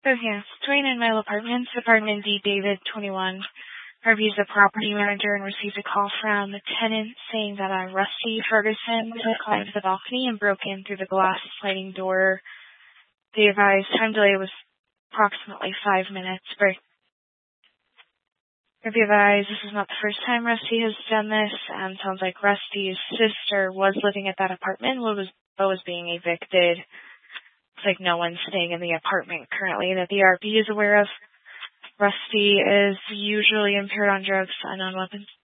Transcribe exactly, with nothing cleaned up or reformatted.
So yes, Twain and Mile Apartments, apartment D David twenty-one. Harvey's the property manager and received a call from the tenant saying that uh, Rusty Ferguson had climbed to the balcony and broke in through the glass sliding door. The advised time delay was approximately five minutes. But if you advise, this is not the first time Rusty has done this. Um, sounds like Rusty's sister was living at that apartment but was, but was being evicted. It's like no one's staying in the apartment currently that the R P is aware of. Rusty is usually impaired on drugs and on weapons.